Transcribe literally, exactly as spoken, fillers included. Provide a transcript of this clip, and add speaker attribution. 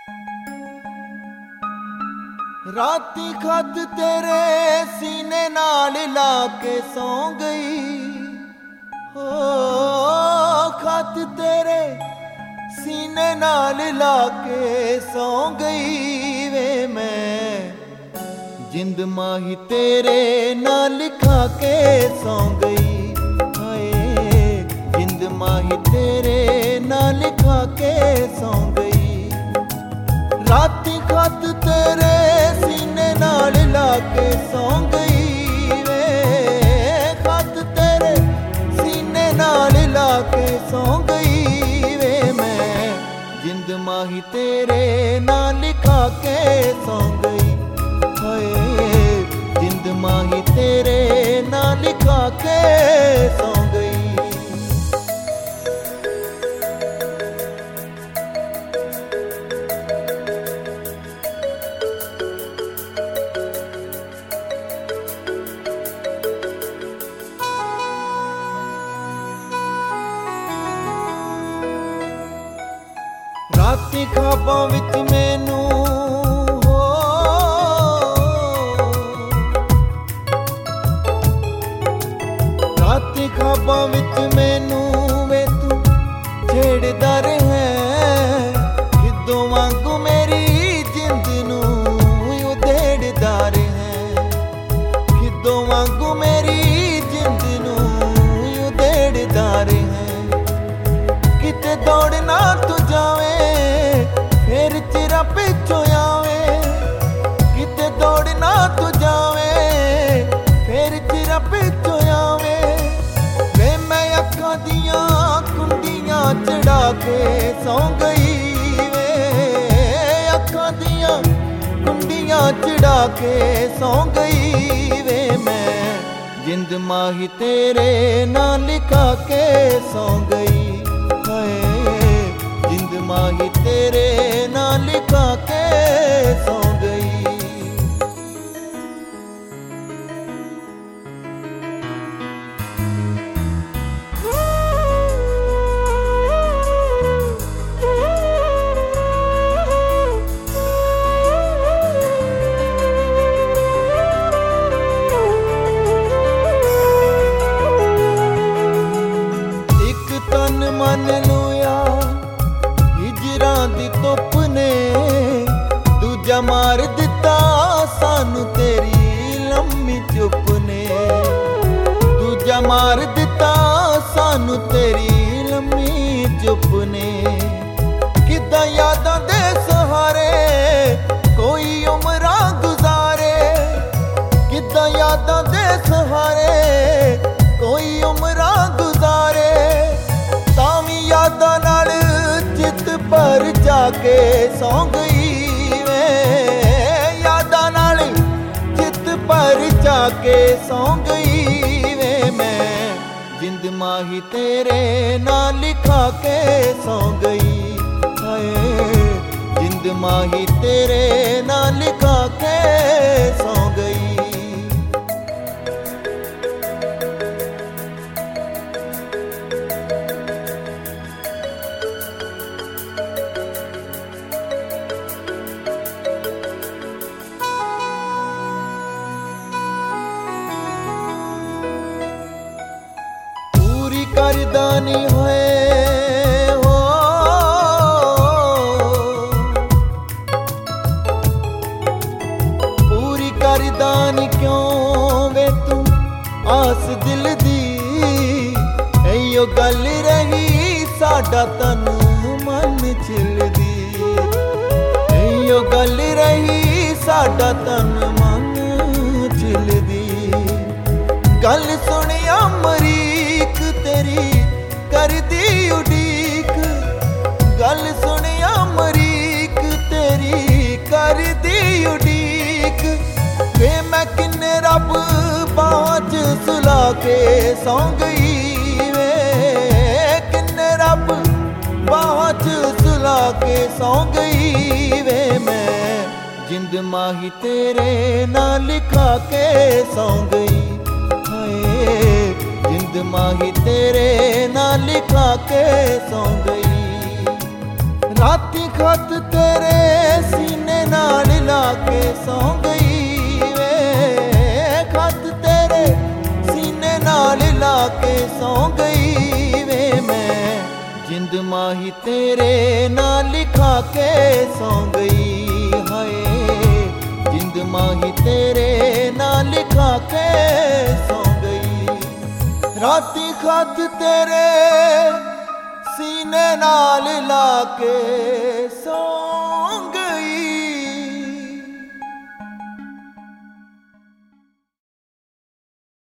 Speaker 1: राती खत तेरे सीने नाल ला के सौ गई हो, खत तेरे सीने नाल ला के सौ गई वे मैं जिंद माही तेरे नाल लिखा के सौ गई। हाय जिंद माही तेरे नाल लिखा के सौ गई। राती खत तेरे सीने नाल ला के सौ गई वे, खत तेरे सीने नाल ला के सौ गई वे मैं जिंद माही तेरे नाल लिखा के सौ गई। हाय जिंद माही तेरे नाल लिखा के सौ गई। राती ख्वाबां विच मैनू हो, राती ख्वाबां विच मैनू वे तू छेड़दा रहे खिद्दों वांगू मेरी जिंद नूं उधेड़दा रहे, खिद्दों वांगू मेरी जिंद नूं उधेड़दा रहे। किते दौड़ना तू जावे फिर चिरा पिछों आवे, किते दौड़ना तू जावे फिर चिरा पिछों आवे वे मैं अखां दियां कुंडियां चढ़ा के सौ गई वे, अखां दियां कुंडियां चढ़ा के सौ गई वे मैं जिंद माही तेरे नाल लिखा के सौ गई। जिंद माही तेरे नाल लिखा के सौ गई। एक तन मन लूया हिजरां दी धुप ने, दूजा मार दिता सानू तेरी लम्मी चुप ने, दूजा मार दिता सानू तेरी लम्मी चुप ने। किद्दां यादां दे सहारे कोई उमरां गुजारे, किद्दां यादां दे सहारे कोई उमरां गुजारे तावी यादां नाल चित भर जाके सौ गई वे, यादां नाल चित भर जाके सौ गई वे मैं जिंद माही तेरे नाल लिखा के सौ गई। हाय जिंद माही तेरे नाल लिखा के सौ गई। करदा नहीं होए हो, पूरी करदा नहीं क्यों वे तू आस दिल दी, इयो गल रही साडा तन मन चिलदी, इयो गल रही साडा तन मन चिलदी। गल सुनिया मरीक तेरी करदी उडीक, गल सुनिया मरीक तेरी करदी उडीक वे मैं किन्ने रब बाहां च सुला के सौ गई वे, किन्ने रब बाहां च सुला के सौ गई वे मैं जिंद माही तेरे नाल लिखा के सौ गई। जिंद माही तेरे नाल लिखा के सौ गई। ਰਾਤੀ ਖਤ ਤੇਰੇ ਸੀਨੇ ਨਾਲ ਲਾ ਕੇ ਸੌਂ ਗਈ ਵੇ, ਖਤ ਤੇਰੇ ਸੀਨੇ ਨਾਲ ਲਾ ਕੇ ਸੌਂ ਗਈ ਵੇ। ਮੈਂ ਜਿੰਦ ਮਾਹੀ ਤੇਰੇ ਨਾਲ ਲਿਖਾ ਕੇ ਸੌਂ ਗਈ ਹਾਏ, ਜਿੰਦ ਮਾਹੀ ਤੇਰੇ ਨਾਲ ਲਿਖਾ ਕੇ ਸੌਂ ਗਈ। ਰਾਤੀ ਖਤ ਤੇਰੇ ਸੀਨੇ ਨਾਲ ਲਾ ਕੇ ਸੌਂ